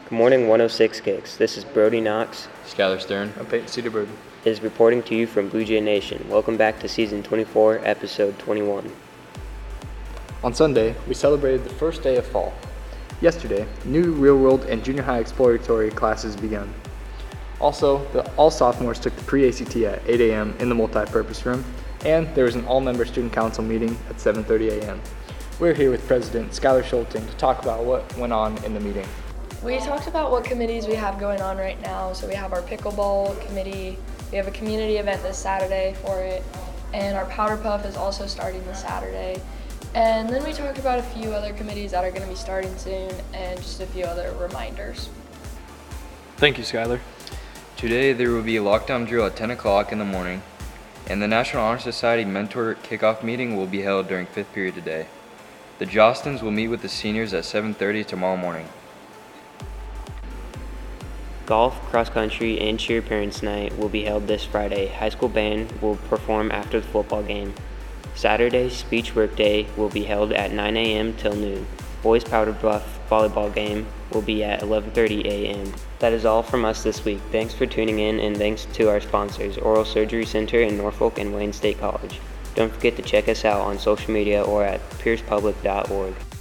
Good morning, 106 Gigs. This is Brody Knox. Skylar Stern. I'm Peyton Cedarberg. Is reporting to you from Blue Jay Nation. Welcome back to Season 24, Episode 21. On Sunday, we celebrated the first day of fall. Yesterday, new Real World and Junior High exploratory classes began. Also, all sophomores took the pre-ACT at 8 a.m. in the multi-purpose room, and there was an all-member student council meeting at 7:30 a.m. We're here with President Skylar Schulting to talk about what went on in the meeting. We talked about what committees we have going on right now. So we have our pickleball committee, we have a community event this Saturday for it, and our powder puff is also starting this Saturday. And then we talked about a few other committees that are going to be starting soon and just a few other reminders. Thank you, Skylar. Today there will be a lockdown drill at 10 o'clock in the morning, and the National Honor Society Mentor Kickoff meeting will be held during 5th period today. The Jostens will meet with the seniors at 7:30 tomorrow morning. Golf, cross country, and cheer parents' night will be held this Friday. High school band will perform after the football game. Saturday, speech work day will be held at 9 a.m. till noon. Boys powder puff volleyball game will be at 11:30 a.m. That is all from us this week. Thanks for tuning in, and thanks to our sponsors, Oral Surgery Center in Norfolk and Wayne State College. Don't forget to check us out on social media or at piercepublic.org.